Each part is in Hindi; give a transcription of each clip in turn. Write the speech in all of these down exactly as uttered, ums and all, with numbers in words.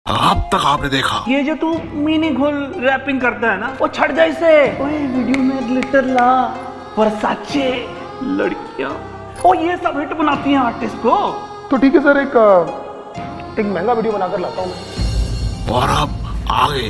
अब तक आपने देखा ये जो तू मीनिंगफुल रैपिंग करता है ना, वो छट जाए से। ओए वीडियो में ग्लिटर ला, वर्साचे, लड़कियां, ओ ये सब हिट बनाती हैं आर्टिस्ट को। तो ठीक है सर, एक एक महंगा वीडियो बनाकर लाता हूँ मैं। और अब आगे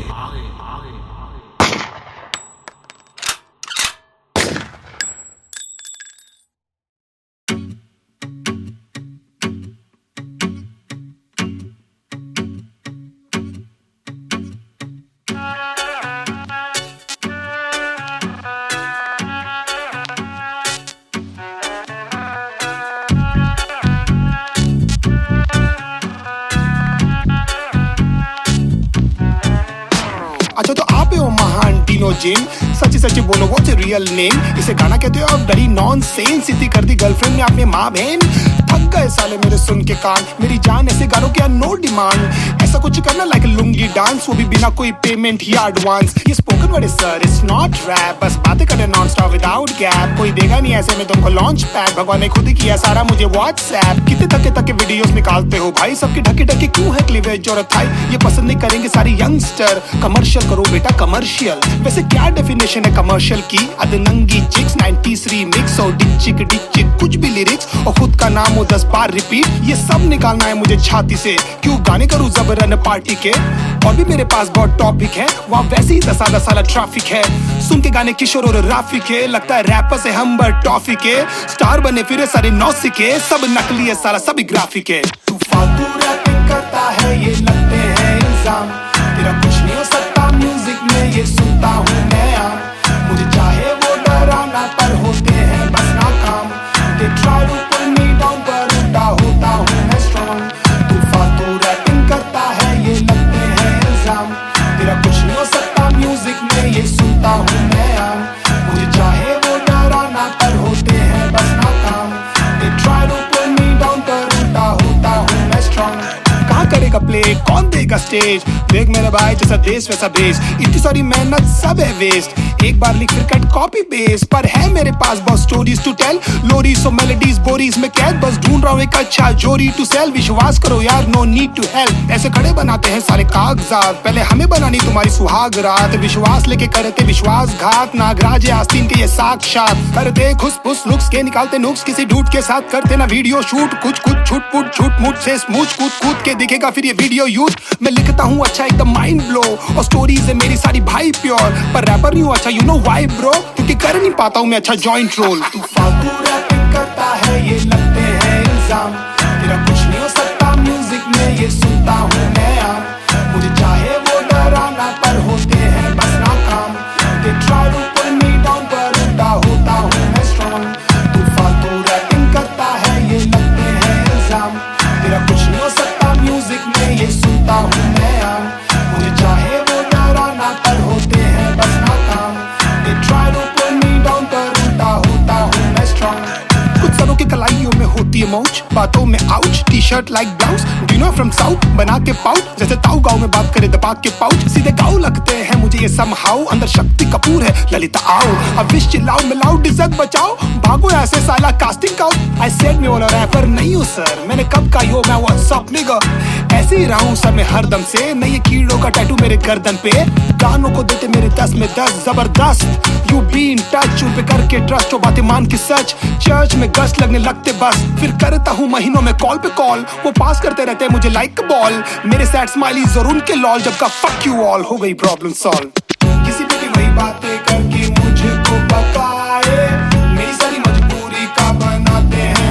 अच्छा तो आप हो महान टीनो जिम, सच्ची सच्ची बोलो वो रियल नेम। इसे गाना कहते हो आप, डरी नॉन सेंस इतनी कर दी गर्लफ्रेंड ने आपने माँ बहन। थक गए साले मेरे सुन के कान, मेरी जान ऐसे गानों के नो डिमांड। ऐसा कुछ करना लाइक लुंगी डांस, वो भी बिना कोई पेमेंट या एडवांस। ये spoken word sir, it's not rap, बस बातें करें नॉन स्टॉप विदाउट गैप। कोई देगा नहीं ऐसे में तुमको लॉन्च पैड, भगवान ने खुद ही किया सारा मुझे व्हाट्सएप। कितने थके थके वीडियोस निकालते हो भाई, सबके ढके ढके क्यों है क्लीवेज जरूरत थाई। ये पसंद नहीं करेंगे सारे यंगस्टर, कमर्शियल करो बेटा कमर्शियल। वैसे क्या डेफिनेशन है कमर्शियल की, अदनंगी चिक्स नाइंटीज़ रीमिक्स और डिचिक डिचिक कुछ भी लिरिक्स और खुद का नाम हो दस बार रिपीट। ये सब निकालना है मुझे छाती से, क्यों गाने करूं जबरन पार्टी के। और भी मेरे पास बहुत टॉपिक है, वहाँ वैसे ही दस आधा साला ट्रैफिक है। सुन के गाने किशोर और राफी के, लगता है रैपर से हम बर टॉफी के। स्टार बने फिरे सारे नौसिके, सब नकली है साला सभी ग्राफिक है। तू फालतू रैपिंग करता है ये लगते हैं इल्जाम, तेरा कुछ नहीं हो सकता म्यूजिक में ये सुनता हूँ मैं आम। मुझे चाहे वो डराना पर होते हैं बस नाकाम। They try to pull me down पर उल्टा होता हूँ मैं स्ट्रॉन्ग। तू फालतू रैपिंग करता है ये लगते हैं इल्जाम, तेरा कुछ नहीं हो सकता म्यूजिक में ये सुनता हूँ मैं आम। मुझे चाहे वो डराना पर होते हैं बस नाकाम। They try to pull me down पर उल्टा होता हूँ मैं स्ट्रॉन्ग। कहाँ करेगा प्ले, कौन देगा स्टेज, देख मेरे भाई जैसा देश वैसा भेष। इतनी सारी मेहनत सब है वेस्ट, एक बार लिख फिर कट कॉपी बेस। पर है मेरे पास बहुत स्टोरीज टू टेल, लोरीज सो मेलोडीज बोरीज में कैद। बस ढूंढ रहा हूँ एक अच्छा जोरी टू सेल, विश्वास करो यार नो नीड टू हेल्प। ऐसे खड़े बनाते हैं सारे कागजात, पहले हमें बनानी तुम्हारी सुहाग रात। विश्वास लेके करते विश्वासघात, नागराज आस्तीन के ये साक्षात। करते खुश फुस लुक्स के निकालते नुक्स, किसी डूट के साथ करते ना वीडियो शूट। कुछ कुछ छुट पुट छुट मुट से स्मूच कूद कूद के दिखेगा फिर ये वीडियो यूथ। मैं लिखता हूँ अच्छा एकदम माइंड ब्लो, और स्टोरीज है मेरी सारी भाई प्योर। पर रैपर नहीं हूँ अच्छा यू नो वाई ब्रो, क्योंकि कर नहीं पाता हूँ मैं अच्छा जॉइंट रोल। तू फालतू रैपिंग करता है ये लगते हैं इल्जाम, तेरा कुछ नहीं हो सकता म्यूजिक में ये सुनता हूँ मैं आम। मुझे चाहे वो डराना पर होते हैं बस नाकाम। They try to pull me down पर उल्टा होता हूँ मैं स्ट्रॉन्ग। तू फालतू रैपिंग करता है ये लगते हैं इल्जाम, तेरा कुछ नहीं हो सकता म्यूजिक में ये सुनता हूँ मैं आम। मुझे चाहे वो डराना पर होते हैं बस नाकाम। They try to pull me down पर उल्टा होता हूँ मैं स्ट्रॉन्ग। कुछ सरों की कलाइयों में होती है मौज, बातों में ouch, T shirt like blouse. Do know from south बना के पाउच, जैसे ताऊ गाँव में बात करे दबा के पाउच। सीधे गाँव लगते हैं मुझे ये समहाउ, अंदर शक्ति कपूर है ललिता आओ। अब विश चिल्लाओ मिलाओ डिजर्ट बचाओ, भागो ऐसे साला कास्टिंग काउट। आई सेड मैं वाला रैपर नहीं हूँ सर, मैंने कब का यो मैं व्हाट्सअप निगा। ऐसे ही रहा हूँ सर मैं हरदम से, नहीं ये कीड़ों का टैटू मेरे गर्दन पे। गानों को देते मेरे दस में दस जबरदस्त, यू बी इन टच उन पे करके ट्रस्ट। जो बातें मान की सच, चर्च में गश्त लगने लगते बस। फिर करता हूँ महीनों में कॉल पे कॉल, वो पास करते रहते मुझे लाइक बॉल। मेरे सैड स्माइलीज और उनके लॉल, जब का फक यू ऑल हो गई प्रॉब्लम सॉल्व। किसी पे भी वही बातें करके मुझको पकाए, मेरी सारी मजबूरी का बनाते हैं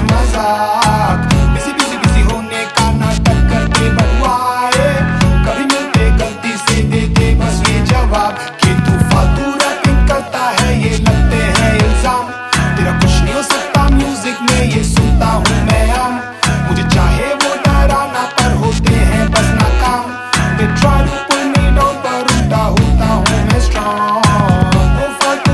मजाक। बिजी बिजी बिजी होने का नाटक करके बढ़वाए, कभी मिलते गलती से देते बस ये जवाब कि तू फालतू रैपिंग करता है ये लगते हैं इल्जाम। तेरा कुछ नहीं हो सकता म्यूजिक में ये सुनता हूँ मैं आम। मुझे चाहे वो डराना पर होते हैं बस नाकाम। They try to pull me down पर उल्टा होता हूँ मैं स्ट्रॉन्ग।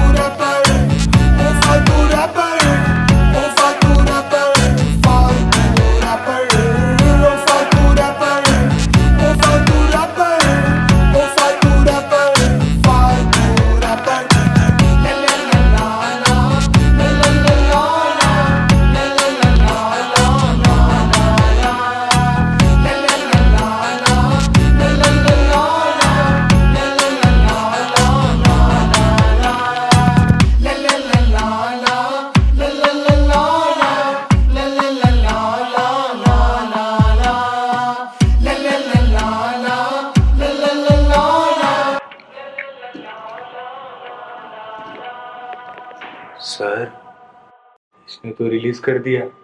सर, इसने तो रिलीज कर दिया।